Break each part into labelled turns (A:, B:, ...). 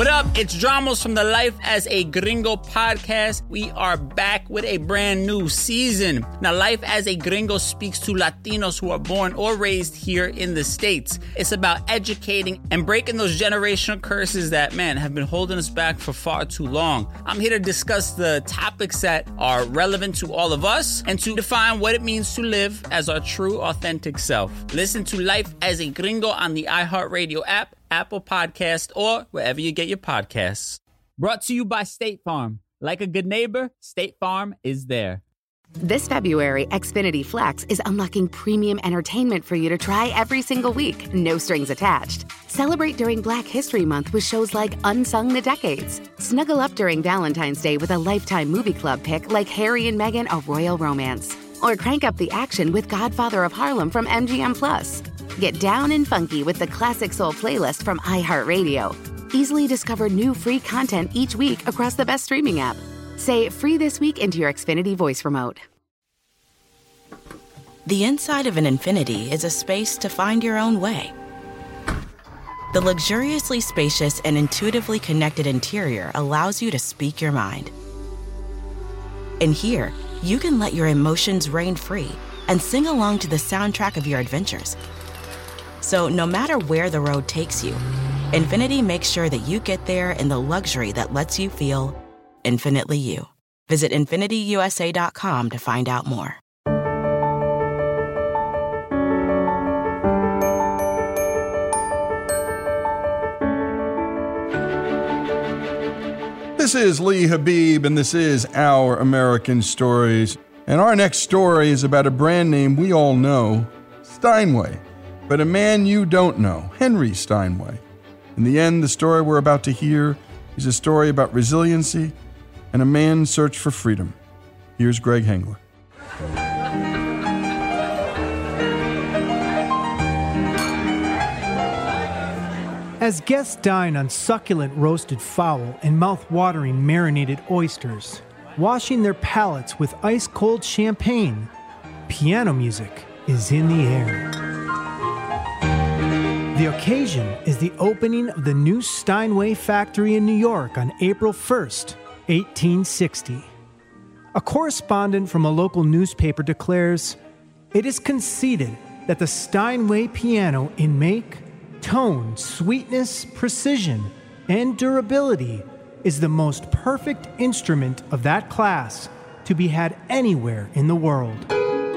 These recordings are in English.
A: What up? It's Dramos from the Life as a Gringo podcast. We are back with a brand new season. Now, Life as a Gringo speaks to Latinos who are born or raised here in the States. It's about educating and breaking those generational curses that, man, have been holding us back for far too long. I'm here to discuss the topics that are relevant to all of us and to define what it means to live as our true, authentic self. Listen to Life as a Gringo on the iHeartRadio app, Apple Podcast, or wherever you get your podcasts. Brought to you by State Farm. Like a good neighbor, State Farm is there.
B: This February, Xfinity Flex is unlocking premium entertainment for you to try every single week, no strings attached. Celebrate during Black History Month with shows like Unsung the Decades. Snuggle up during Valentine's Day with a Lifetime Movie Club pick like Harry and Meghan, A Royal Romance. Or crank up the action with Godfather of Harlem from MGM+. Get down and funky with the Classic Soul playlist from iHeartRadio. Easily discover new free content each week across the best streaming app. Say free this week into your Xfinity voice remote.
C: The inside of an Infiniti is a space to find your own way. The luxuriously spacious and intuitively connected interior allows you to speak your mind. And here, you can let your emotions reign free and sing along to the soundtrack of your adventures. So no matter where the road takes you, Infiniti makes sure that you get there in the luxury that lets you feel infinitely you. Visit InfinityUSA.com to find out more.
D: This is Lee Habib, and this is Our American Stories. And our next story is about a brand name we all know, Steinway. But a man you don't know, Henry Steinway. In the end, the story we're about to hear is a story about resiliency and a man's search for freedom. Here's Greg Hengler.
E: As guests dine on succulent roasted fowl and mouth-watering marinated oysters, washing their palates with ice-cold champagne, piano music is in the air. The occasion is the opening of the new Steinway factory in New York on April 1st, 1860. A correspondent from a local newspaper declares, "It is conceded that the Steinway piano in make, tone, sweetness, precision, and durability is the most perfect instrument of that class to be had anywhere in the world."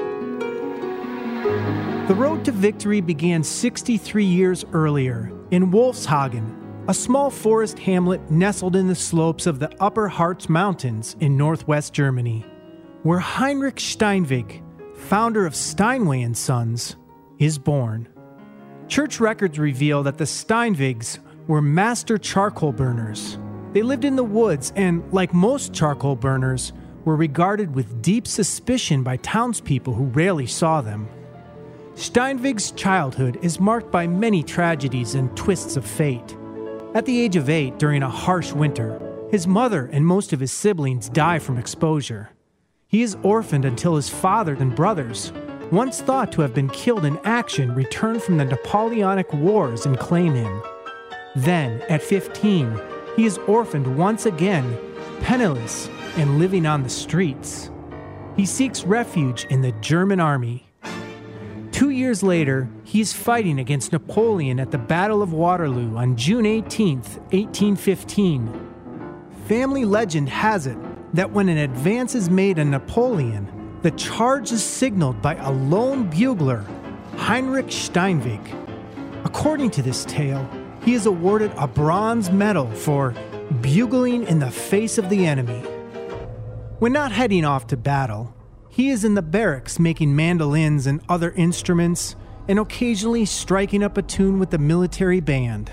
E: The road to victory began 63 years earlier in Wolfshagen, a small forest hamlet nestled in the slopes of the Upper Harz Mountains in northwest Germany, where Heinrich Steinweg, founder of Steinway & Sons, is born. Church records reveal that the Steinwegs were master charcoal burners. They lived in the woods and, like most charcoal burners, were regarded with deep suspicion by townspeople who rarely saw them. Steinweg's childhood is marked by many tragedies and twists of fate. At the age of 8, during a harsh winter, his mother and most of his siblings die from exposure. He is orphaned until his father and brothers, once thought to have been killed in action, return from the Napoleonic Wars and claim him. Then, at 15, he is orphaned once again, penniless and living on the streets. He seeks refuge in the German army. 2 years later, he is fighting against Napoleon at the Battle of Waterloo on June 18, 1815. Family legend has it that when an advance is made on Napoleon, the charge is signaled by a lone bugler, Heinrich Steinweg. According to this tale, he is awarded a bronze medal for bugling in the face of the enemy. When not heading off to battle, he is in the barracks making mandolins and other instruments and occasionally striking up a tune with the military band.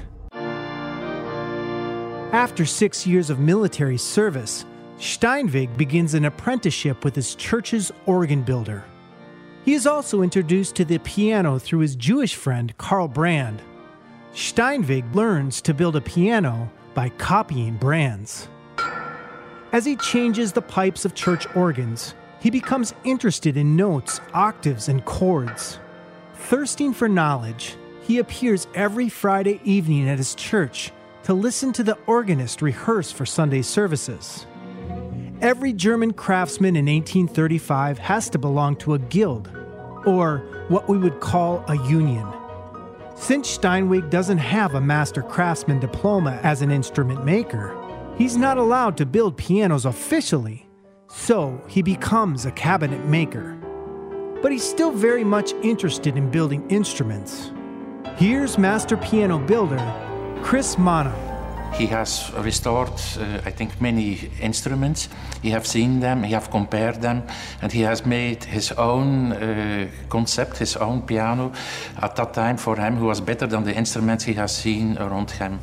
E: After 6 years of military service, Steinweg begins an apprenticeship with his church's organ builder. He is also introduced to the piano through his Jewish friend Karl Brand. Steinweg learns to build a piano by copying Brand's. As he changes the pipes of church organs, he becomes interested in notes, octaves, and chords. Thirsting for knowledge, he appears every Friday evening at his church to listen to the organist rehearse for Sunday services. Every German craftsman in 1835 has to belong to a guild, or what we would call a union. Since Steinweg doesn't have a master craftsman diploma as an instrument maker, he's not allowed to build pianos officially, so he becomes a cabinet maker. But he's still very much interested in building instruments. Here's master piano builder Chris Mana.
F: He has restored, I think, many instruments. He has seen them, he has compared them, and he has made his own concept, his own piano at that time for him, who was better than the instruments he has seen around him.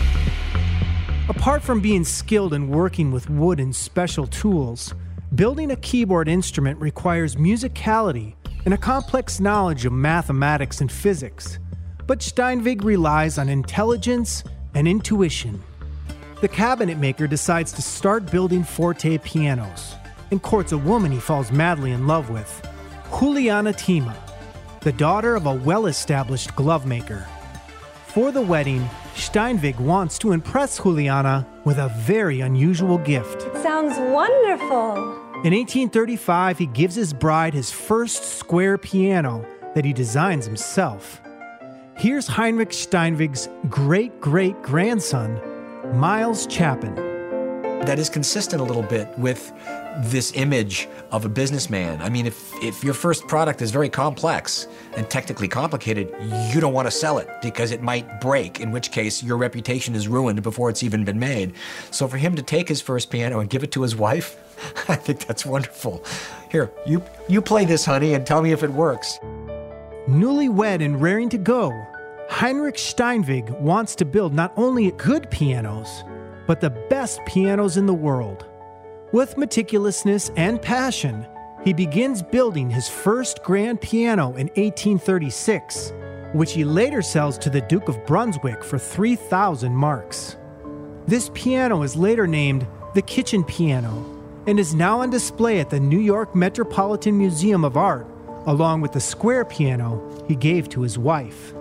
E: Apart from being skilled in working with wood and special tools, building a keyboard instrument requires musicality and a complex knowledge of mathematics and physics. But Steinweg relies on intelligence and intuition. The cabinet maker decides to start building forte pianos and courts a woman he falls madly in love with, Juliana Thieme, the daughter of a well-established glove maker. For the wedding, Steinweg wants to impress Juliana with a very unusual gift.
G: Sounds wonderful.
E: In 1835, he gives his bride his first square piano that he designs himself. Here's Heinrich Steinweg's great-great-grandson, Miles Chapin.
H: That is consistent a little bit with this image of a businessman. I mean, if your first product is very complex and technically complicated, you don't want to sell it because it might break, in which case your reputation is ruined before it's even been made. So for him to take his first piano and give it to his wife, I think that's wonderful. Here, you play this, honey, and tell me if it works.
E: Newlywed and raring to go, Heinrich Steinweg wants to build not only good pianos, but the best pianos in the world. With meticulousness and passion, he begins building his first grand piano in 1836, which he later sells to the Duke of Brunswick for 3,000 marks. This piano is later named the kitchen piano and is now on display at the New York Metropolitan Museum of Art, along with the square piano he gave to his wife.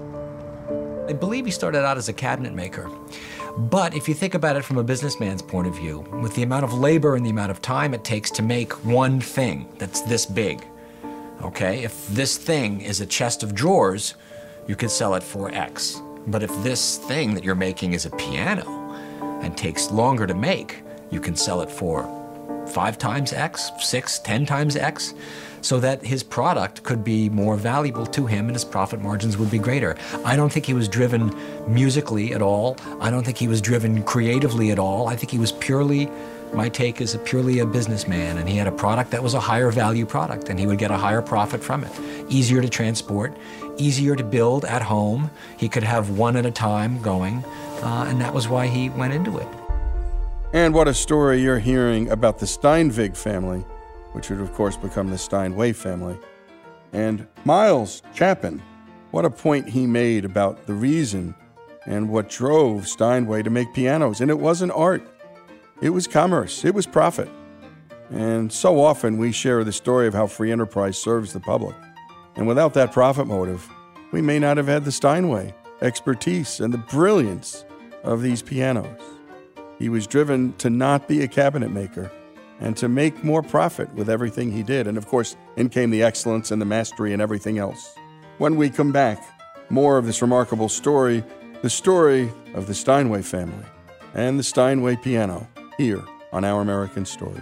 H: I believe he started out as a cabinet maker. But if you think about it from a businessman's point of view, with the amount of labor and the amount of time it takes to make one thing that's this big, okay? If this thing is a chest of drawers, you could sell it for X. But if this thing that you're making is a piano and takes longer to make, you can sell it for 5 times X, 6, 10 times X, so that his product could be more valuable to him and his profit margins would be greater. I don't think he was driven musically at all. I don't think he was driven creatively at all. I think he was purely, my take is purely a businessman, and he had a product that was a higher value product, and he would get a higher profit from it. Easier to transport, easier to build at home. He could have one at a time going, and that was why he went into it.
D: And what a story you're hearing about the Steinweg family, which would of course become the Steinway family. And Miles Chapin, what a point he made about the reason and what drove Steinway to make pianos. And it wasn't art, it was commerce, it was profit. And so often we share the story of how free enterprise serves the public. And without that profit motive, we may not have had the Steinway expertise and the brilliance of these pianos. He was driven to not be a cabinet maker and to make more profit with everything he did. And of course, in came the excellence and the mastery and everything else. When we come back, more of this remarkable story, the story of the Steinway family and the Steinway piano, here on Our American Stories.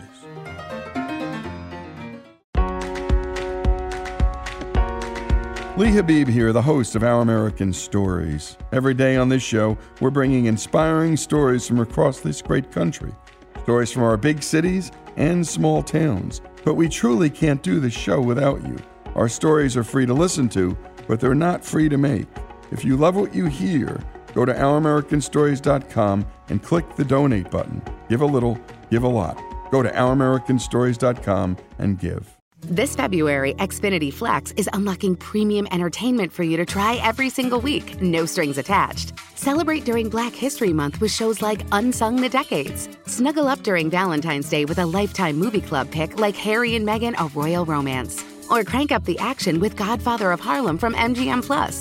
D: Lee Habib here, the host of Our American Stories. Every day on this show, we're bringing inspiring stories from across this great country. Stories from our big cities and small towns. But we truly can't do this show without you. Our stories are free to listen to, but they're not free to make. If you love what you hear, go to OurAmericanStories.com and click the donate button. Give a little, give a lot. Go to OurAmericanStories.com and give.
B: This February, Xfinity Flex is unlocking premium entertainment for you to try every single week, no strings attached. Celebrate during Black History Month with shows like Unsung the Decades. Snuggle up during Valentine's Day with a Lifetime Movie Club pick like Harry and Meghan, A Royal Romance. Or crank up the action with Godfather of Harlem from MGM+.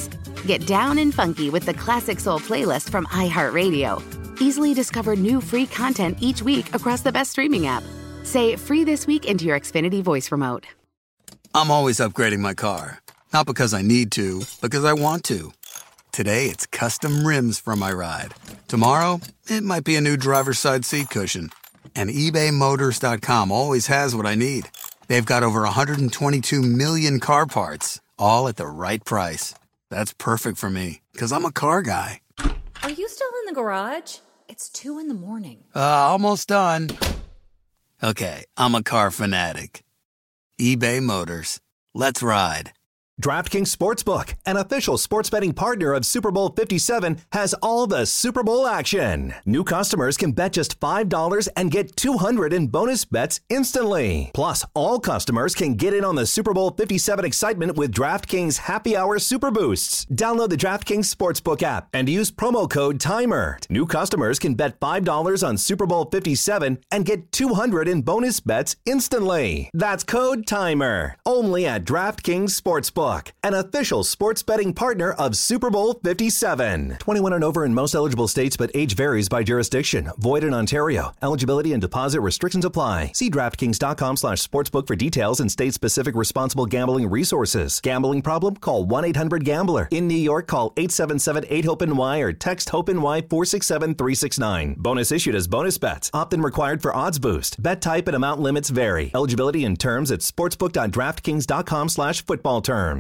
B: Get down and funky with the Classic Soul playlist from iHeartRadio. Easily discover new free content each week across the best streaming app. Say free this week into your Xfinity voice remote.
I: I'm always upgrading my car. Not because I need to, because I want to. Today, it's custom rims for my ride. Tomorrow, it might be a new driver's side seat cushion. And ebaymotors.com always has what I need. They've got over 122 million car parts, all at the right price. That's perfect for me, because I'm a car guy.
J: Are you still in the garage? It's 2 a.m.
I: Almost done. Okay, I'm a car fanatic. eBay Motors. Let's ride.
K: DraftKings Sportsbook, an official sports betting partner of Super Bowl 57, has all the Super Bowl action. New customers can bet just $5 and get $200 in bonus bets instantly. Plus, all customers can get in on the Super Bowl 57 excitement with DraftKings Happy Hour Super Boosts. Download the DraftKings Sportsbook app and use promo code TIMER. New customers can bet $5 on Super Bowl 57 and get $200 in bonus bets instantly. That's code TIMER. Only at DraftKings Sportsbook, an official sports betting partner of Super Bowl 57. 21 and over in most eligible states, but age varies by jurisdiction. Void in Ontario. Eligibility and deposit restrictions apply. See DraftKings.com/sportsbook for details and state-specific responsible gambling resources. Gambling problem? Call 1-800-GAMBLER. In New York, call 877-8-HOPE-NY or text HOPE-NY 467-369. Bonus issued as bonus bets. Opt-in required for odds boost. Bet type and amount limits vary. Eligibility and terms at sportsbook.draftkings.com/football terms.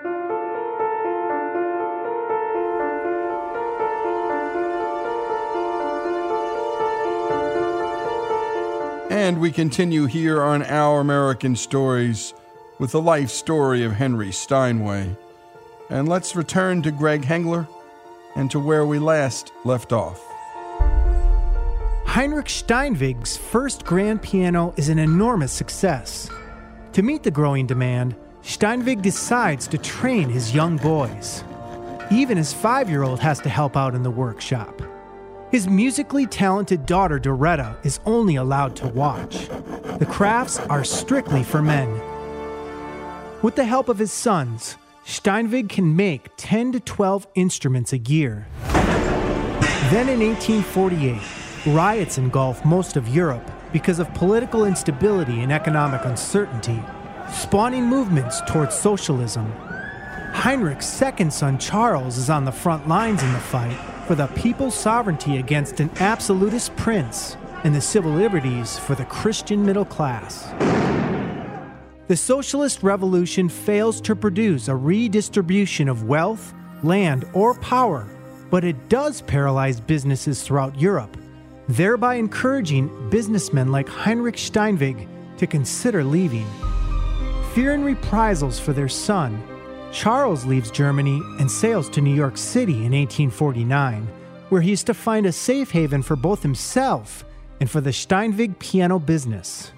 D: And we continue here on Our American Stories with the life story of Henry Steinway. And let's return to Greg Hengler and to where we last left off.
E: Heinrich Steinweg's first grand piano is an enormous success. To meet the growing demand, Steinweg decides to train his young boys. Even his 5-year-old has to help out in the workshop. His musically talented daughter Doretta is only allowed to watch. The crafts are strictly for men. With the help of his sons, Steinweg can make 10 to 12 instruments a year. Then in 1848, riots engulf most of Europe because of political instability and economic uncertainty, spawning movements towards socialism. Heinrich's second son Charles is on the front lines in the fight for the people's sovereignty against an absolutist prince and the civil liberties for the Christian middle class. The socialist revolution fails to produce a redistribution of wealth, land, or power, but it does paralyze businesses throughout Europe, thereby encouraging businessmen like Heinrich Steinweg to consider leaving. Fearing reprisals for their son, Charles leaves Germany and sails to New York City in 1849, where he is to find a safe haven for both himself and for the Steinweg piano business.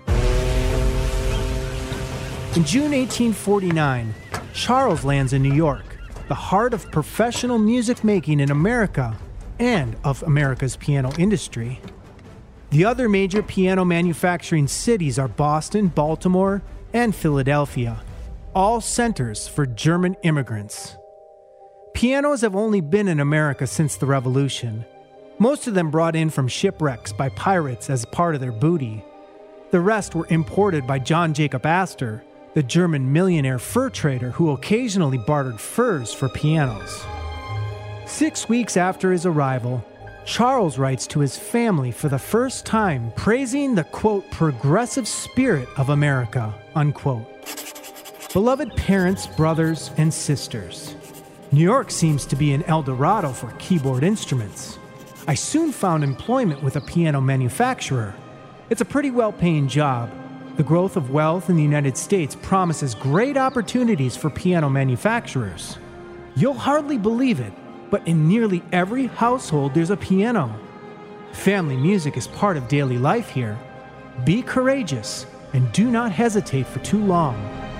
E: In June 1849, Charles lands in New York, the heart of professional music making in America and of America's piano industry. The other major piano manufacturing cities are Boston, Baltimore, and Philadelphia, all centers for German immigrants. Pianos have only been in America since the Revolution, most of them brought in from shipwrecks by pirates as part of their booty. The rest were imported by John Jacob Astor, the German millionaire fur trader who occasionally bartered furs for pianos. 6 weeks after his arrival, Charles writes to his family for the first time, praising the, quote, progressive spirit of America, unquote. Beloved parents, brothers, and sisters, New York seems to be an El Dorado for keyboard instruments. I soon found employment with a piano manufacturer. It's a pretty well-paying job. The growth of wealth in the United States promises great opportunities for piano manufacturers. You'll hardly believe it, but in nearly every household there's a piano. Family music is part of daily life here. Be courageous and do not hesitate for too long.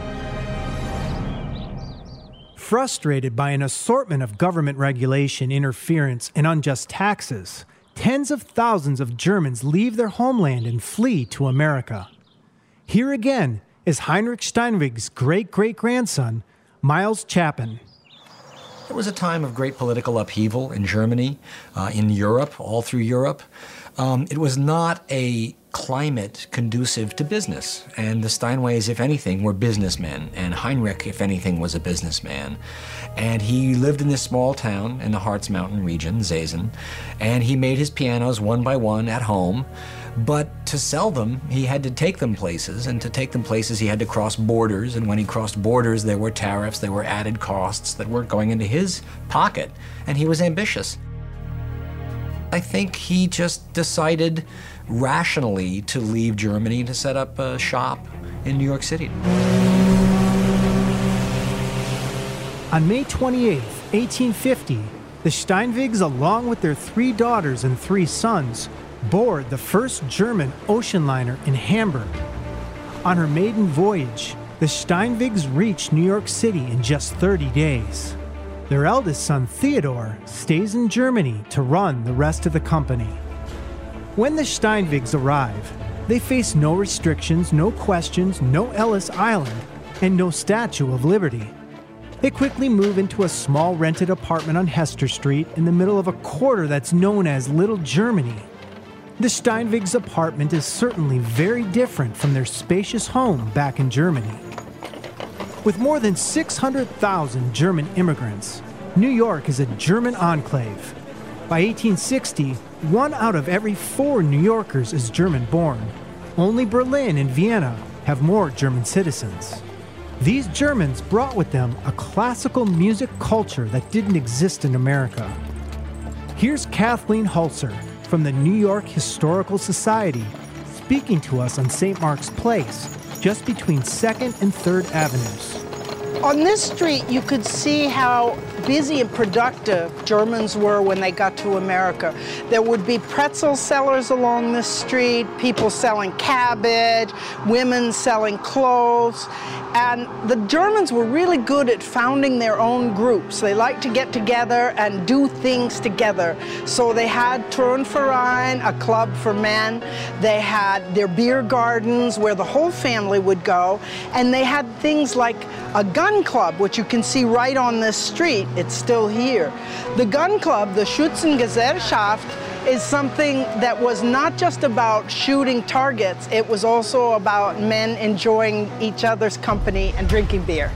E: Frustrated by an assortment of government regulation, interference, and unjust taxes, tens of thousands of Germans leave their homeland and flee to America. Here again is Heinrich Steinweg's great-great-grandson, Miles Chapin.
H: It was a time of great political upheaval in Germany, in Europe, all through Europe. It was not a climate conducive to business. And the Steinways, if anything, were businessmen. And Heinrich, if anything, was a businessman. And he lived in this small town in the Harz Mountain region, Zezen. And he made his pianos one by one at home. But to sell them, he had to take them places. And to take them places, he had to cross borders. And when he crossed borders, there were tariffs, there were added costs that weren't going into his pocket. And he was ambitious. I think he just decided rationally to leave Germany to set up a shop in New York City.
E: On May 28, 1850, the Steinwegs, along with their 3 daughters and 3 sons, board the first German ocean liner in Hamburg. On her maiden voyage, the Steinwegs reached New York City in just 30 days. Their eldest son, Theodore, stays in Germany to run the rest of the company. When the Steinwegs arrive, they face no restrictions, no questions, no Ellis Island, and no Statue of Liberty. They quickly move into a small rented apartment on Hester Street in the middle of a quarter that's known as Little Germany. The Steinwegs' apartment is certainly very different from their spacious home back in Germany. With more than 600,000 German immigrants, New York is a German enclave. By 1860, 1 out of every 4 New Yorkers is German-born. Only Berlin and Vienna have more German citizens. These Germans brought with them a classical music culture that didn't exist in America. Here's Kathleen Hulser from the New York Historical Society speaking to us on St. Mark's Place, just between 2nd and 3rd Avenues.
L: On this street, you could see how busy and productive Germans were when they got to America. There would be pretzel sellers along this street, people selling cabbage, women selling clothes. And the Germans were really good at founding their own groups. They liked to get together and do things together. So they had Turnverein, a club for men. They had their beer gardens where the whole family would go. And they had things like a gun club, which you can see right on this street. It's still here. The gun club, the Schützengesellschaft, is something that was not just about shooting targets, it was also about men enjoying each other's company and drinking beer.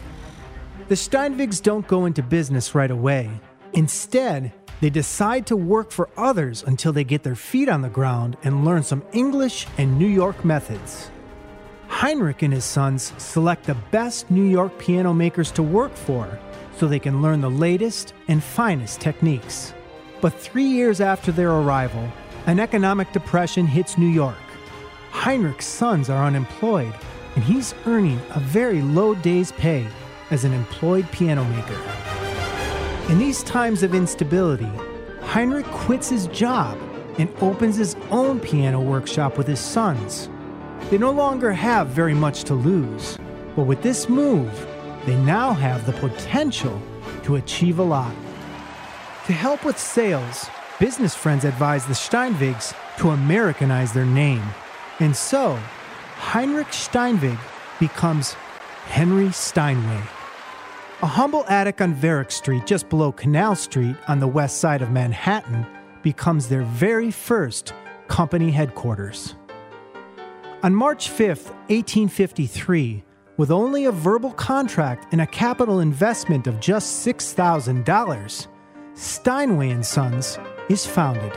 E: The Steinwegs don't go into business right away. Instead, they decide to work for others until they get their feet on the ground and learn some English and New York methods. Heinrich and his sons select the best New York piano makers to work for so they can learn the latest and finest techniques. But 3 years after their arrival, an economic depression hits New York. Heinrich's sons are unemployed, and he's earning a very low day's pay as an employed piano maker. In these times of instability, Heinrich quits his job and opens his own piano workshop with his sons. They no longer have very much to lose, but with this move, they now have the potential to achieve a lot. To help with sales, business friends advised the Steinwegs to Americanize their name. And so, Heinrich Steinweg becomes Henry Steinway. A humble attic on Varick Street, just below Canal Street on the west side of Manhattan, becomes their very first company headquarters. On March 5th, 1853, with only a verbal contract and a capital investment of just $6,000, Steinway & Sons is founded.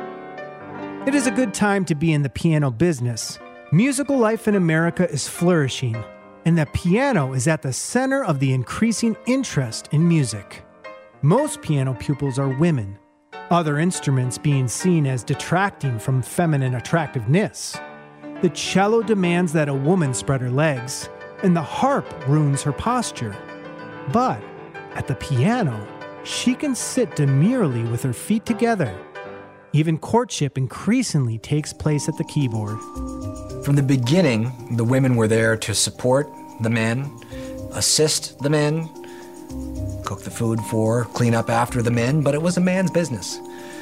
E: It is a good time to be in the piano business. Musical life in America is flourishing, and the piano is at the center of the increasing interest in music. Most piano pupils are women, other instruments being seen as detracting from feminine attractiveness. The cello demands that a woman spread her legs, and the harp ruins her posture. But at the piano, she can sit demurely with her feet together. Even courtship increasingly takes place at the keyboard.
H: From the beginning, the women were there to support the men, assist the men, cook the food for, clean up after the men, but it was a man's business.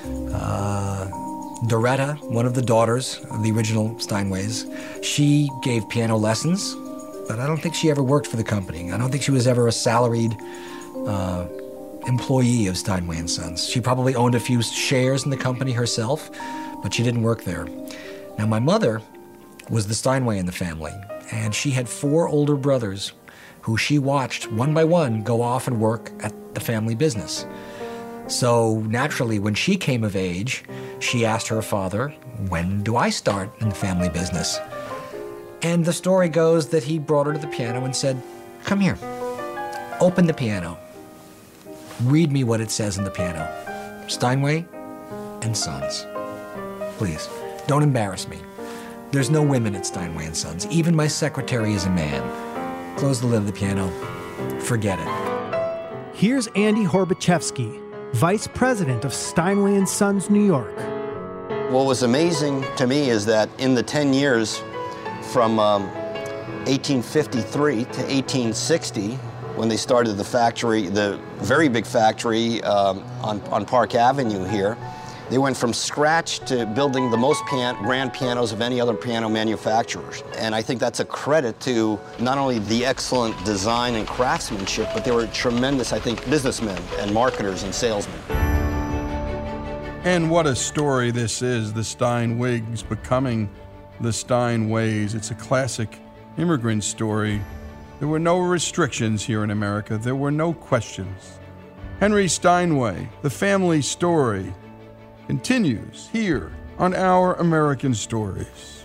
H: Doretta, one of the daughters of the original Steinways, she gave piano lessons, but I don't think she ever worked for the company. I don't think she was ever a salaried employee of Steinway & Sons. She probably owned a few shares in the company herself, but she didn't work there. Now, my mother was the Steinway in the family, and she had 4 older brothers who she watched one by one go off and work at the family business. So naturally, when she came of age, she asked her father, when do I start in the family business? And the story goes that he brought her to the piano and said, come here, open the piano. Read me what it says in the piano. Steinway & Sons. Please, don't embarrass me. There's no women at Steinway & Sons. Even my secretary is a man. Close the lid of the piano. Forget it.
E: Here's Andy Horbachevsky, Vice President of Steinway & Sons, New York.
M: What was amazing to me is that in the 10 years from 1853 to 1860, when they started the factory, the very big factory on Park Avenue here, they went from scratch to building the most grand pianos of any other piano manufacturers. And I think that's a credit to not only the excellent design and craftsmanship, but they were tremendous, I think, businessmen and marketers and salesmen.
D: And what a story this is, the Steinwigs becoming the Steinways. It's a classic immigrant story. There were no restrictions here in America. There were no questions. Henry Steinway, the family story, continues here on Our American Stories.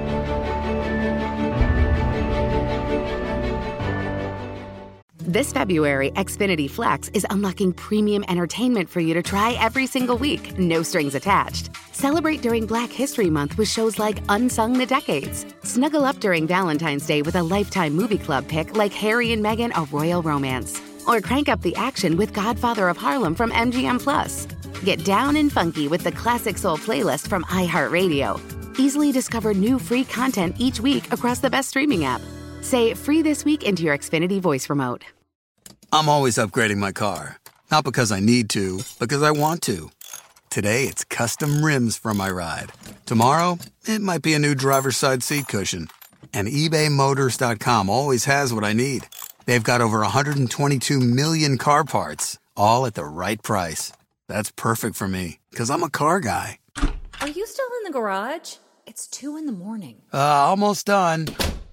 B: This February, Xfinity Flex is unlocking premium entertainment for you to try every single week, no strings attached. Celebrate during Black History Month with shows like Unsung the Decades. Snuggle up during Valentine's Day with a Lifetime Movie Club pick like Harry and Meghan, A Royal Romance. Or crank up the action with Godfather of Harlem from MGM+. Get down and funky with the Classic Soul playlist from iHeartRadio. Easily discover new free content each week across the best streaming app. Say free this week into your Xfinity voice remote.
I: I'm always upgrading my car. Not because I need to, because I want to. Today, it's custom rims for my ride. Tomorrow, it might be a new driver's side seat cushion. And ebaymotors.com always has what I need. They've got over 122 million car parts, all at the right price. That's perfect for me, because I'm a car guy.
J: Are you still in the garage? It's 2 a.m.
I: Almost done.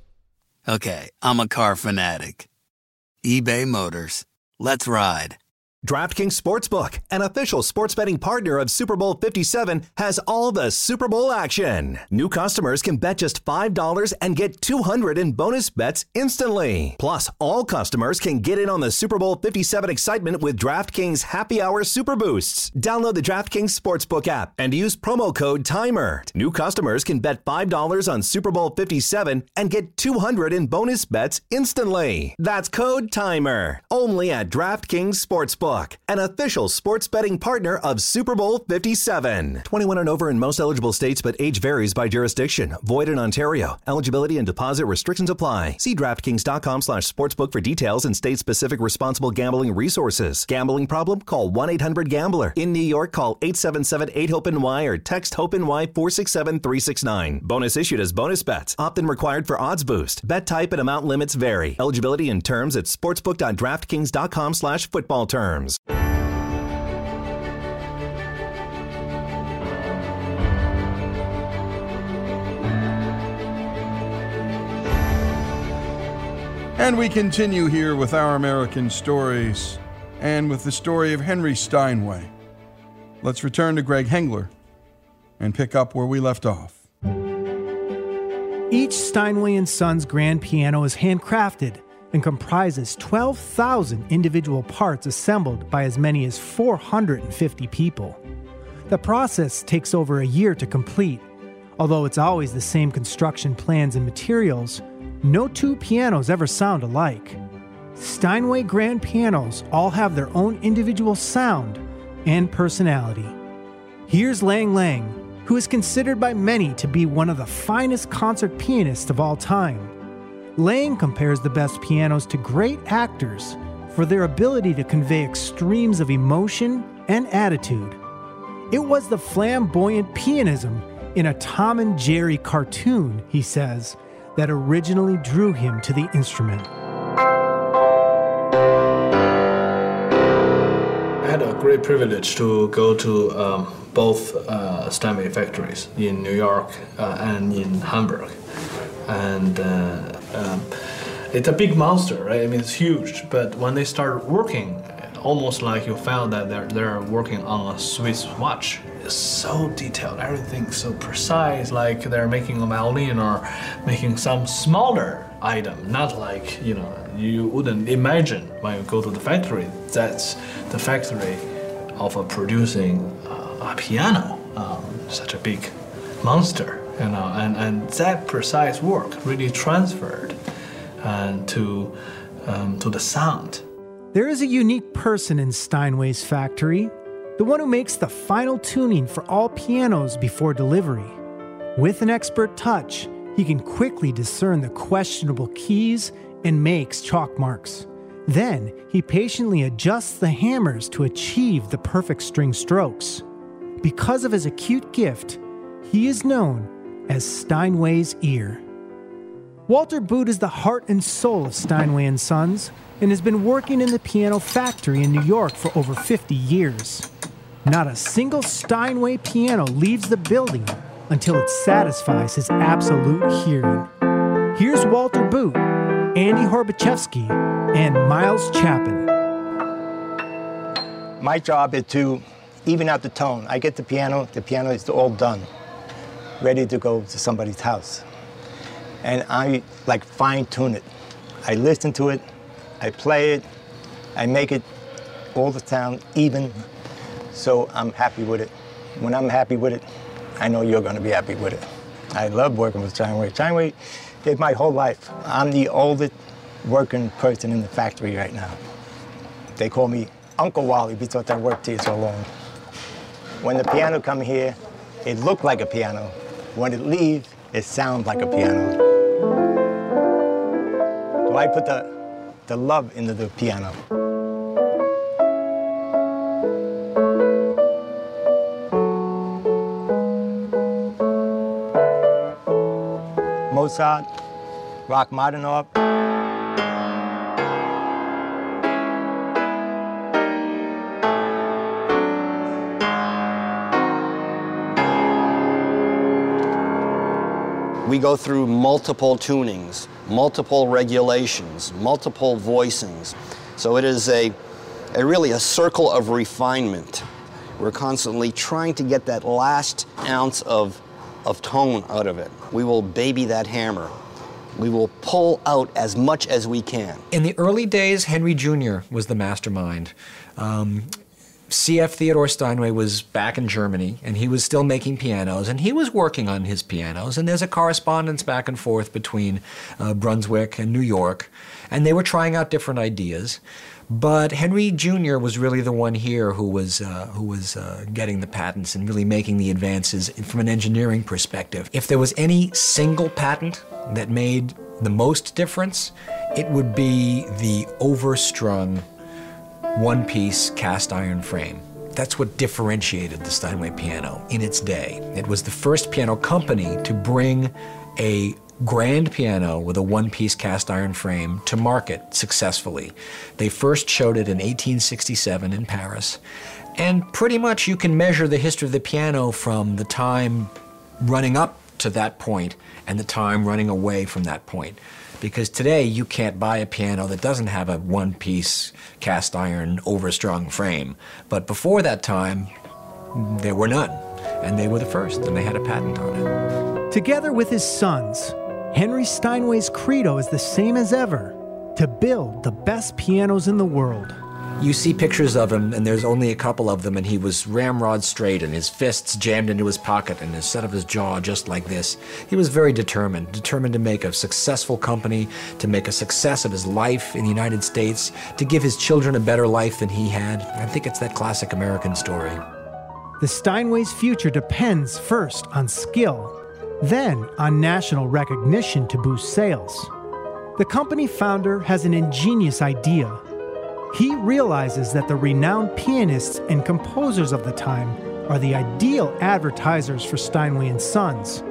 I: Okay, I'm a car fanatic. eBay Motors. Let's ride.
K: DraftKings Sportsbook, an official sports betting partner of Super Bowl 57, has all the Super Bowl action. New customers can bet just $5 and get $200 in bonus bets instantly. Plus, all customers can get in on the Super Bowl 57 excitement with DraftKings Happy Hour Super Boosts. Download the DraftKings Sportsbook app and use promo code TIMER. New customers can bet $5 on Super Bowl 57 and get $200 in bonus bets instantly. That's code TIMER. Only at DraftKings Sportsbook, an official sports betting partner of Super Bowl 57. 21 and over in most eligible states, but age varies by jurisdiction. Void in Ontario. Eligibility and deposit restrictions apply. See DraftKings.com/sportsbook for details and state-specific responsible gambling resources. Gambling problem? Call 1-800-GAMBLER. In New York, call 877-8-HOPE-NY or text HOPE-NY 467-369. Bonus issued as bonus bets. Opt-in required for odds boost. Bet type and amount limits vary. Eligibility and terms at sportsbook.draftkings.com/football terms.
D: And we continue here with Our American Stories and with the story of Henry Steinway. Let's return to Greg Hengler and pick up where we left off.
E: Each Steinway & Sons grand piano is handcrafted and comprises 12,000 individual parts assembled by as many as 450 people. The process takes over a year to complete. Although it's always the same construction plans and materials, no two pianos ever sound alike. Steinway grand pianos all have their own individual sound and personality. Here's Lang Lang, who is considered by many to be one of the finest concert pianists of all time. Lang compares the best pianos to great actors for their ability to convey extremes of emotion and attitude. It was the flamboyant pianism in a Tom and Jerry cartoon, he says, that originally drew him to the instrument.
N: had a great privilege to go to both Steinway factories in New York and in Hamburg. And it's a big monster, right? I mean, it's huge, but when they start working, almost like you found that they're working on a Swiss watch. It's so detailed, everything's so precise, like they're making a violin or making some smaller item, not like, you wouldn't imagine when you go to the factory, that's the factory of producing a piano, such a big monster, and that precise work really transferred to the sound.
E: There is a unique person in Steinway's factory, the one who makes the final tuning for all pianos before delivery. With an expert touch, he can quickly discern the questionable keys and makes chalk marks. Then, he patiently adjusts the hammers to achieve the perfect string strokes. Because of his acute gift, he is known as Steinway's ear. Walter Boot is the heart and soul of Steinway & Sons and has been working in the piano factory in New York for over 50 years. Not a single Steinway piano leaves the building until it satisfies his absolute hearing. Here's Walter Boot, Andy Horbachevsky, and Miles Chapin.
O: My job is to even out the tone. I get the piano is all done, ready to go to somebody's house. And I fine tune it. I listen to it, I play it, I make it all the sound even, so I'm happy with it. When I'm happy with it, I know you're gonna be happy with it. I love working with Steinway. Steinway is my whole life. I'm the oldest working person in the factory right now. They call me Uncle Wally because I worked here so long. When the piano come here, it looked like a piano. When it leaves, it sounds like a piano. So I put the love into the piano. Mozart, Rachmaninoff.
M: We go through multiple tunings, multiple regulations, multiple voicings. So it is really a circle of refinement. We're constantly trying to get that last ounce of tone out of it. We will baby that hammer. We will pull out as much as we can.
H: In the early days, Henry Jr. was the mastermind. C.F. Theodore Steinway was back in Germany, and he was still making pianos, and he was working on his pianos, and there's a correspondence back and forth between Brunswick and New York, and they were trying out different ideas. But Henry Jr. was really the one here who was getting the patents and really making the advances from an engineering perspective. If there was any single patent that made the most difference, it would be the overstrung one-piece cast iron frame. That's what differentiated the Steinway piano in its day. It was the first piano company to bring a grand piano with a one-piece cast iron frame to market successfully. They first showed it in 1867 in Paris, and pretty much you can measure the history of the piano from the time running up to that point and the time running away from that point. Because today you can't buy a piano that doesn't have a one-piece cast iron overstrung frame. But before that time, there were none. And they were the first, and they had a patent on it.
E: Together with his sons, Henry Steinway's credo is the same as ever: to build the best pianos in the world.
H: You see pictures of him, and there's only a couple of them, and he was ramrod straight, and his fists jammed into his pocket, and the set of his jaw just like this. He was very determined to make a successful company, to make a success of his life in the United States, to give his children a better life than he had. I think it's that classic American story.
E: The Steinway's future depends first on skill, then on national recognition to boost sales. The company founder has an ingenious idea. He realizes that the renowned pianists and composers of the time are the ideal advertisers for Steinway & Sons.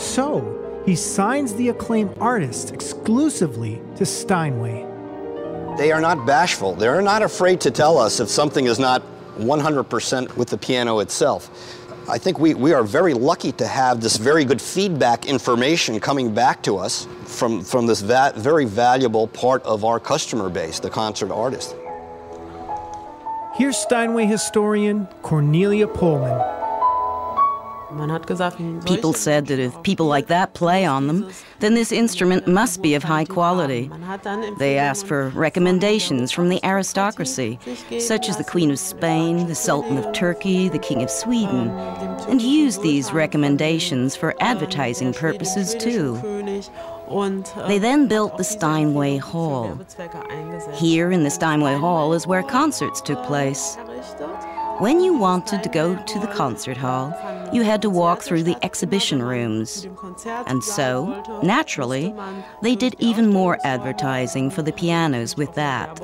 E: So, he signs the acclaimed artists exclusively to Steinway.
M: They are not bashful. They're not afraid to tell us if something is not 100% with the piano itself. I think we are very lucky to have this very good feedback information coming back to us from this very valuable part of our customer base, the concert artist.
E: Here's Steinway historian Cornelia Pullman.
C: People said that if people like that play on them, then this instrument must be of high quality. They asked for recommendations from the aristocracy, such as the Queen of Spain, the Sultan of Turkey, the King of Sweden, and used these recommendations for advertising purposes too. They then built the Steinway Hall. Here in the Steinway Hall is where concerts took place. When you wanted to go to the concert hall, you had to walk through the exhibition rooms. And so, naturally, they did even more advertising for the pianos with that.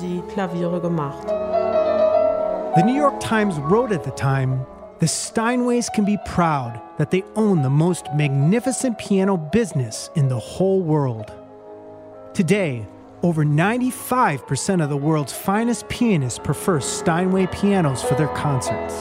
E: The New York Times wrote at the time, "The Steinways can be proud that they own the most magnificent piano business in the whole world." Today, over 95% of the world's finest pianists prefer Steinway pianos for their concerts.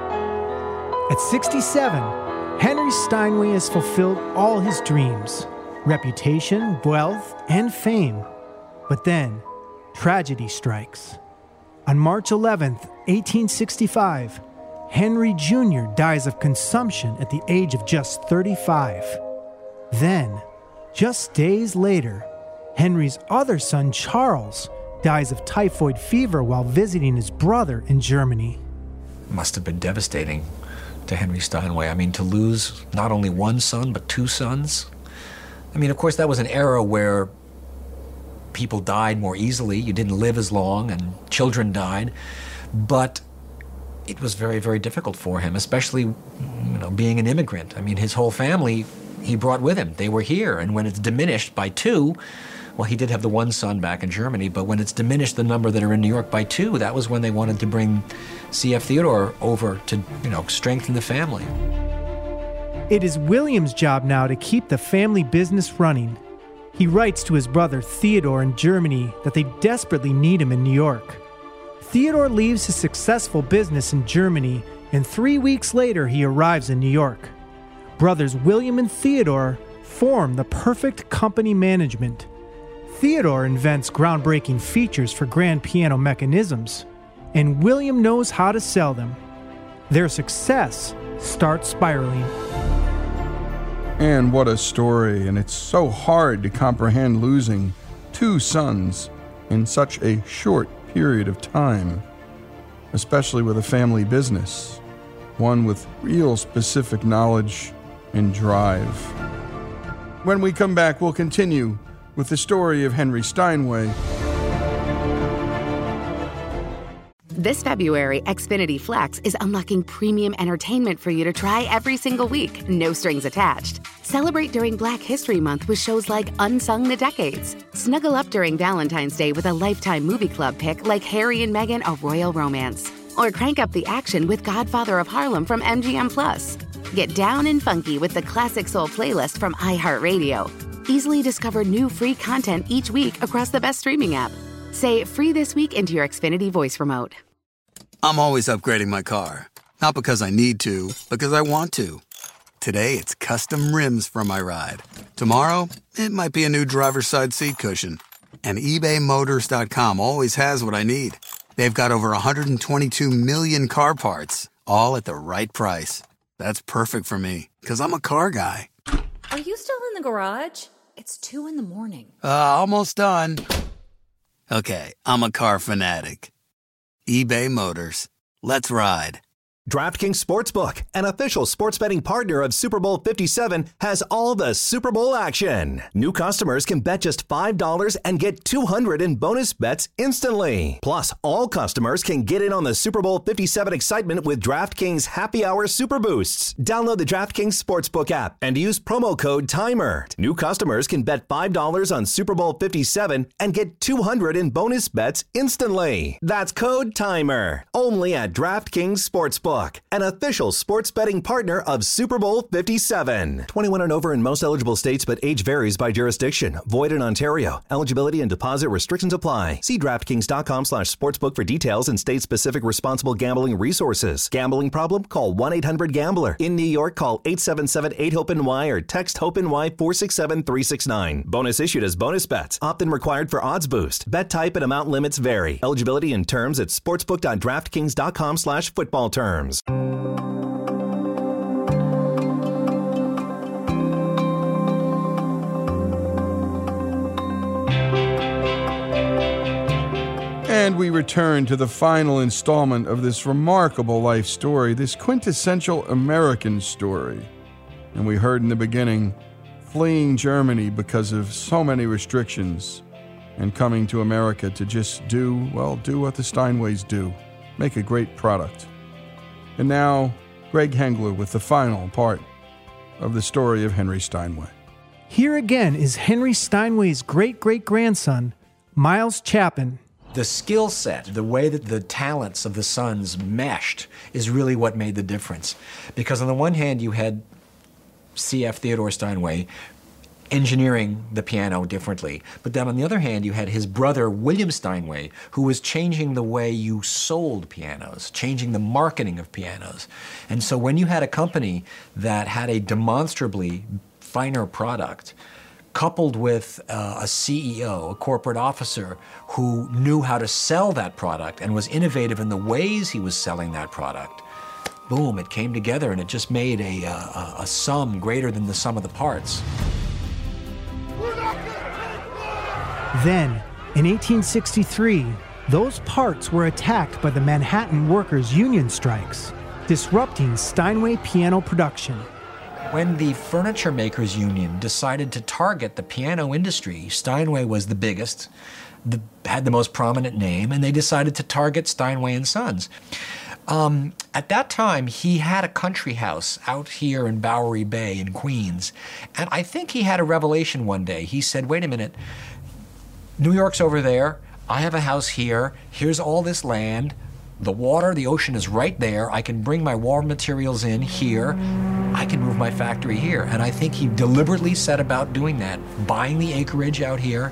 E: At 67, Henry Steinway has fulfilled all his dreams: reputation, wealth, and fame. But then, tragedy strikes. On March 11th, 1865, Henry Jr. dies of consumption at the age of just 35. Then, just days later, Henry's other son, Charles, dies of typhoid fever while visiting his brother in Germany.
H: Must have been devastating to Henry Steinway. I mean, to lose not only one son, but two sons. I mean, of course, that was an era where people died more easily. You didn't live as long, and children died. But it was very, very difficult for him, especially, being an immigrant. I mean, his whole family he brought with him. They were here, and when it's diminished by two, well, he did have the one son back in Germany, but when it's diminished the number that are in New York by two, that was when they wanted to bring C.F. Theodore over to, strengthen the family.
E: It is William's job now to keep the family business running. He writes to his brother Theodore in Germany that they desperately need him in New York. Theodore leaves his successful business in Germany, and 3 weeks later he arrives in New York. Brothers William and Theodore form the perfect company management. Theodore invents groundbreaking features for grand piano mechanisms, and William knows how to sell them. Their success starts spiraling.
D: And what a story, and it's so hard to comprehend losing two sons in such a short period of time, especially with a family business, one with real specific knowledge and drive. When we come back, we'll continue with the story of Henry Steinway.
B: This February, Xfinity Flex is unlocking premium entertainment for you to try every single week, no strings attached. Celebrate during Black History Month with shows like Unsung the Decades. Snuggle up during Valentine's Day with a Lifetime Movie Club pick like Harry and Meghan, A Royal Romance. Or crank up the action with Godfather of Harlem from MGM+. Get down and funky with the Classic Soul playlist from iHeartRadio. Easily discover new free content each week across the best streaming app. Say free this week into your Xfinity voice remote.
I: I'm always upgrading my car. Not because I need to, because I want to. Today, it's custom rims for my ride. Tomorrow, it might be a new driver's side seat cushion. And ebaymotors.com always has what I need. They've got over 122 million car parts, all at the right price. That's perfect for me, because I'm a car guy.
J: Are you still in the garage? It's 2 a.m.
I: Almost done. Okay, I'm a car fanatic. eBay Motors. Let's ride.
K: DraftKings Sportsbook, an official sports betting partner of Super Bowl 57, has all the Super Bowl action. New customers can bet just $5 and get $200 in bonus bets instantly. Plus, all customers can get in on the Super Bowl 57 excitement with DraftKings Happy Hour Super Boosts. Download the DraftKings Sportsbook app and use promo code TIMER. New customers can bet $5 on Super Bowl 57 and get $200 in bonus bets instantly. That's code TIMER. Only at DraftKings Sportsbook. Sportsbook, an official sports betting partner of Super Bowl 57. 21 and over in most eligible states, but age varies by jurisdiction. Void in Ontario. Eligibility and deposit restrictions apply. See DraftKings.com/sportsbook for details and state-specific responsible gambling resources. Gambling problem? Call 1-800-GAMBLER. In New York, call 877-8-HOPE-NY or text HOPE-NY 467-369. Bonus issued as bonus bets. Opt-in required for odds boost. Bet type and amount limits vary. Eligibility and terms at sportsbook.draftkings.com/football terms.
D: And we return to the final installment of this remarkable life story, this quintessential American story. And we heard in the beginning, fleeing Germany because of so many restrictions and coming to America to just do what the Steinways do, make a great product. And now, Greg Hengler with the final part of the story of Henry Steinway.
E: Here again is Henry Steinway's great-great-grandson, Miles Chapin.
H: The skill set, the way that the talents of the sons meshed is really what made the difference. Because on the one hand, you had C.F. Theodore Steinway engineering the piano differently. But then on the other hand, you had his brother, William Steinway, who was changing the way you sold pianos, changing the marketing of pianos. And so when you had a company that had a demonstrably finer product, coupled with a CEO, a corporate officer, who knew how to sell that product and was innovative in the ways he was selling that product, boom, it came together and it just made a sum greater than the sum of the parts.
E: Then, in 1863, those parts were attacked by the Manhattan Workers' Union strikes, disrupting Steinway piano production.
H: When the Furniture Makers Union decided to target the piano industry, Steinway was the biggest, had the most prominent name, and they decided to target Steinway & Sons. At that time, he had a country house out here in Bowery Bay in Queens, and I think he had a revelation one day. He said, wait a minute, New York's over there, I have a house here, here's all this land, the water, the ocean is right there, I can bring my raw materials in here, I can move my factory here. And I think he deliberately set about doing that, buying the acreage out here,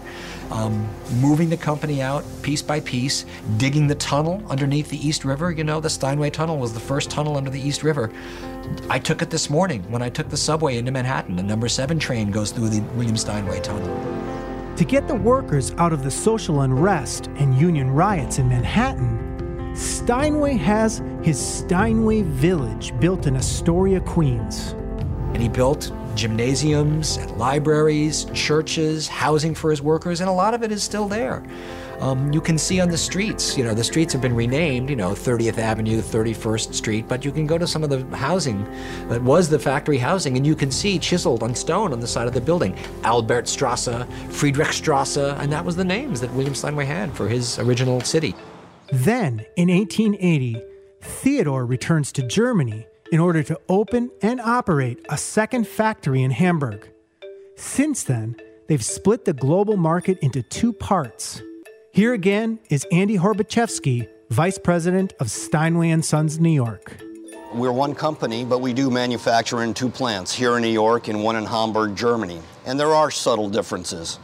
H: moving the company out piece by piece, digging the tunnel underneath the East River. You know, the Steinway Tunnel was the first tunnel under the East River. I took it this morning when I took the subway into Manhattan. The number 7 train goes through the William Steinway Tunnel.
E: To get the workers out of the social unrest and union riots in Manhattan, Steinway has his Steinway Village built in Astoria, Queens.
H: And he built gymnasiums and libraries, churches, housing for his workers, and a lot of it is still there. You can see on the streets, you know, the streets have been renamed, you know, 30th Avenue, 31st Street, but you can go to some of the housing that was the factory housing, and you can see chiseled on stone on the side of the building, Albertstrasse, Friedrichstrasse, and that was the names that William Steinway had for his original city.
E: Then, in 1880, Theodore returns to Germany in order to open and operate a second factory in Hamburg. Since then, they've split the global market into 2 parts. Here again is Andy Horbachevsky, Vice President of Steinway & Sons New York.
M: We're one company, but we do manufacture in 2 plants, here in New York and one in Hamburg, Germany. And there are subtle differences.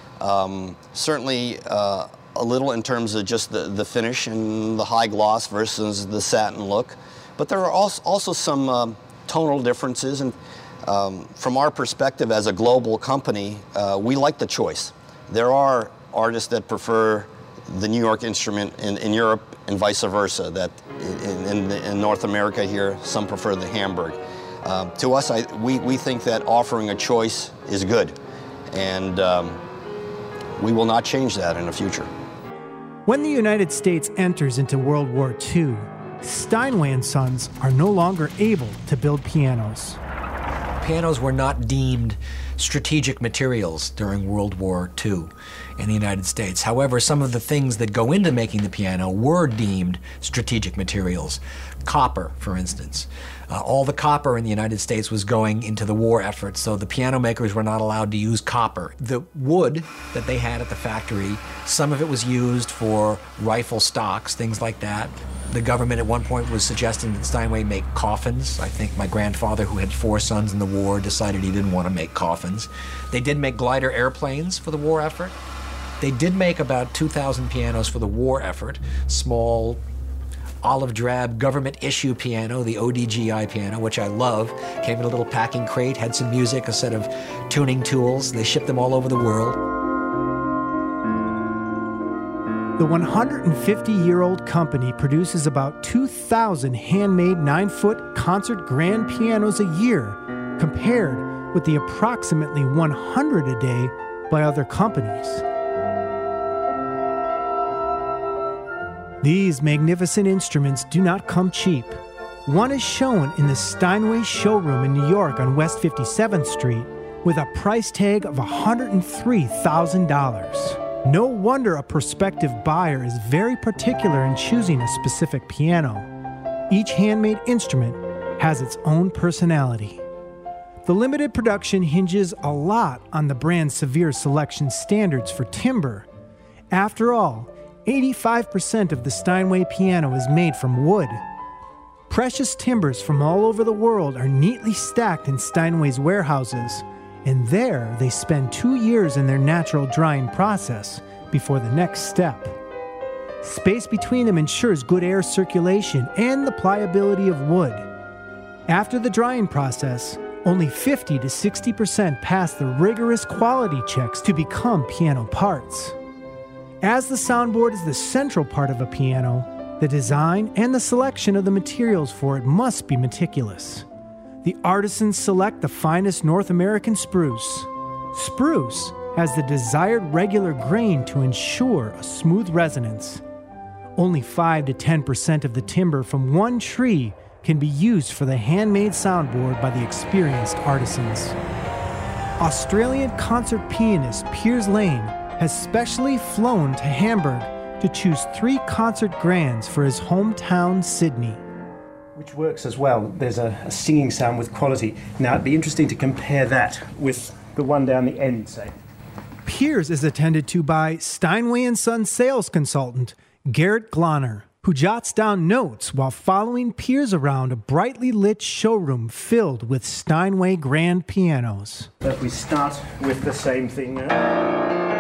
M: Certainly, a little in terms of just the finish and the high gloss versus the satin look. But there are also some tonal differences, and from our perspective as a global company, we like the choice. There are artists that prefer the New York instrument in Europe and vice versa, that in North America here, some prefer the Hamburg. To us, we think that offering a choice is good, and we will not change that in the future.
E: When the United States enters into World War II, Steinway & Sons are no longer able to build pianos.
H: Pianos were not deemed strategic materials during World War II in the United States. However, some of the things that go into making the piano were deemed strategic materials. Copper, for instance. All the copper in the United States was going into the war effort, so the piano makers were not allowed to use copper. The wood that they had at the factory, some of it was used for rifle stocks, things like that. The government at one point was suggesting that Steinway make coffins. I think my grandfather, who had 4 sons in the war, decided he didn't want to make coffins. They did make glider airplanes for the war effort. They did make about 2,000 pianos for the war effort, small, olive drab government issue piano, the ODGI piano, which I love. Came in a little packing crate, had some music, a set of tuning tools. They shipped them all over the world.
E: The 150-year-old company produces about 2,000 handmade 9-foot concert grand pianos a year, compared with the approximately 100 a day by other companies. These magnificent instruments do not come cheap. One is shown in the Steinway showroom in New York on West 57th Street with a price tag of $103,000. No wonder a prospective buyer is very particular in choosing a specific piano. Each handmade instrument has its own personality. The limited production hinges a lot on the brand's severe selection standards for timber. After all, 85% of the Steinway piano is made from wood. Precious timbers from all over the world are neatly stacked in Steinway's warehouses, and there they spend 2 years in their natural drying process before the next step. Space between them ensures good air circulation and the pliability of wood. After the drying process, only 50 to 60% pass the rigorous quality checks to become piano parts. As the soundboard is the central part of a piano, the design and the selection of the materials for it must be meticulous. The artisans select the finest North American spruce. Spruce has the desired regular grain to ensure a smooth resonance. Only 5 to 10% of the timber from one tree can be used for the handmade soundboard by the experienced artisans. Australian concert pianist Piers Lane has specially flown to Hamburg to choose 3 concert grands for his hometown, Sydney.
P: Which works as well. There's a singing sound with quality. Now, it'd be interesting to compare that with the one down the end, say.
E: Piers is attended to by Steinway & Son sales consultant Garrett Glonner, who jots down notes while following Piers around a brightly lit showroom filled with Steinway grand pianos.
P: But we start with the same thing now.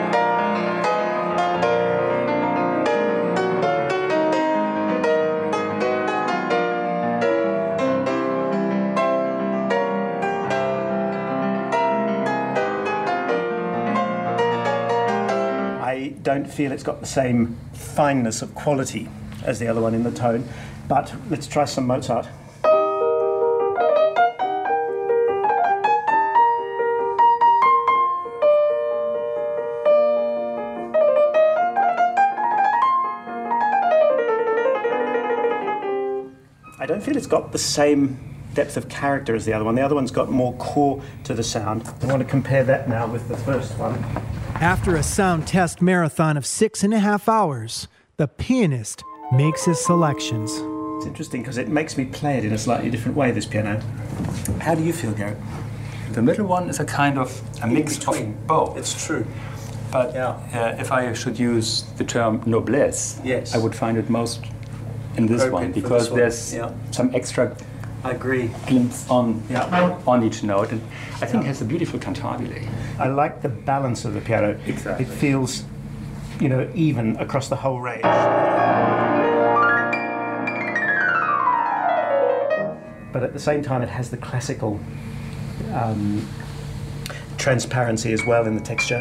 P: I don't feel it's got the same fineness of quality as the other one in the tone, but let's try some Mozart. I don't feel it's got the same depth of character as the other one. The other one's got more core to the sound. I want to compare that now with the first one.
E: After a sound test marathon of 6.5 hours, the pianist makes his selections.
P: It's interesting because it makes me play it in a slightly different way, this piano. How do you feel, Garrett?
Q: The middle one is a kind of a mix of both.
P: It's true.
Q: But if I should use the term noblesse,
P: yes,
Q: I would find it most in this one, because there's some extra glimpse on each note, and I think it has a beautiful cantabile.
P: I like the balance of the piano.
Q: Exactly.
P: It feels, even across the whole range. But at the same time, it has the classical transparency as well in the texture.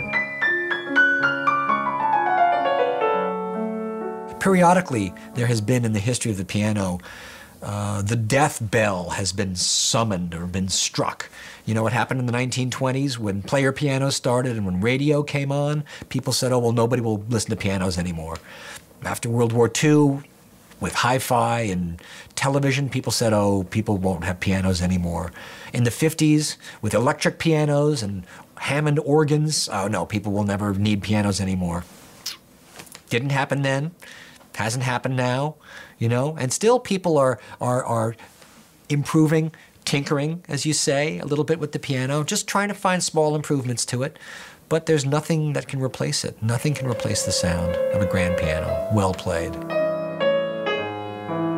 H: Periodically, there has been in the history of the piano, the death bell has been summoned or been struck. You know what happened in the 1920s when player pianos started and when radio came on? People said, oh, well, nobody will listen to pianos anymore. After World War II, with hi-fi and television, people said, oh, people won't have pianos anymore. In the 50s, with electric pianos and Hammond organs, oh, no, people will never need pianos anymore. Didn't happen then. Hasn't happened now, and still people are improving, tinkering, as you say, a little bit with the piano, just trying to find small improvements to it. But there's nothing that can replace it. Nothing can replace the sound of a grand piano, well played.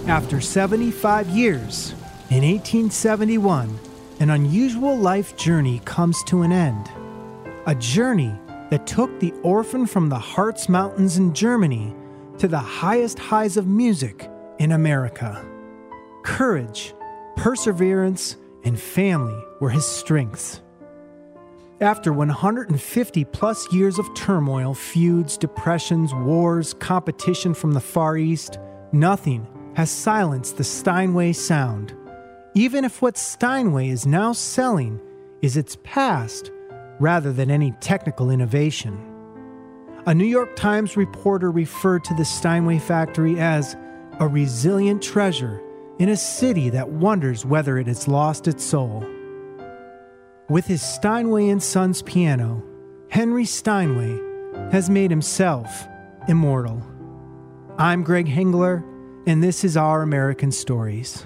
E: After 75 years, in 1871, an unusual life journey comes to an end. A journey that took the orphan from the Harz Mountains in Germany to the highest highs of music in America. Courage, perseverance, and family were his strengths. After 150 plus years of turmoil, feuds, depressions, wars, competition from the Far East, nothing has silenced the Steinway sound, even if what Steinway is now selling is its past rather than any technical innovation. A New York Times reporter referred to the Steinway factory as a resilient treasure in a city that wonders whether it has lost its soul. With his Steinway & Sons piano, Henry Steinway has made himself immortal. I'm Greg Hengler, and this is Our American Stories.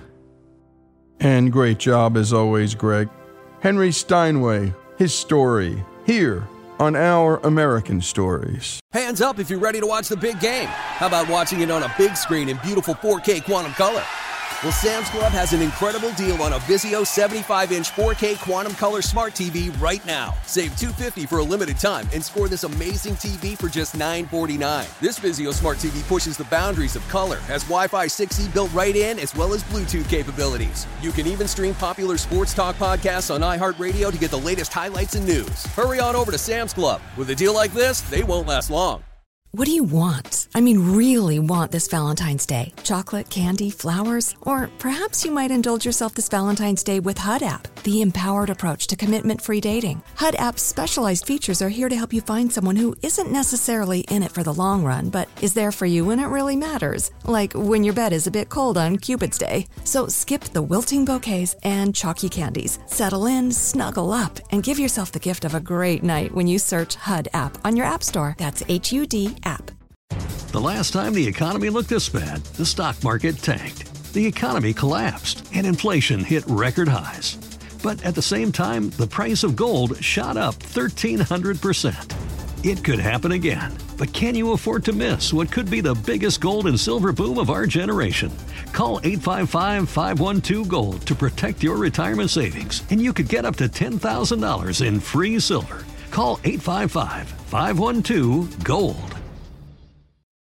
D: And great job as always, Greg. Henry Steinway, his story, here on Our American Stories.
R: Hands up if you're ready to watch the big game. How about watching it on a big screen in beautiful 4K Quantum Color? Well, Sam's Club has an incredible deal on a Vizio 75-inch 4K Quantum Color Smart TV right now. Save $250 for a limited time and score this amazing TV for just $949. This Vizio Smart TV pushes the boundaries of color, has Wi-Fi 6E built right in, as well as Bluetooth capabilities. You can even stream popular sports talk podcasts on iHeartRadio to get the latest highlights and news. Hurry on over to Sam's Club. With a deal like this, they won't last long.
J: What do you want? I mean, really want this Valentine's Day? Chocolate, candy, flowers? Or perhaps you might indulge yourself this Valentine's Day with HUD app, the empowered approach to commitment-free dating. HUD app's specialized features are here to help you find someone who isn't necessarily in it for the long run, but is there for you when it really matters, like when your bed is a bit cold on Cupid's Day. So skip the wilting bouquets and chalky candies. Settle in, snuggle up, and give yourself the gift of a great night when you search HUD app on your app store. That's HUD app.
S: The last time the economy looked this bad, the stock market tanked. The economy collapsed and inflation hit record highs. But at the same time, the price of gold shot up 1,300%. It could happen again, but can you afford to miss what could be the biggest gold and silver boom of our generation? Call 855-512-GOLD to protect your retirement savings, and you could get up to $10,000 in free silver. Call 855-512-GOLD.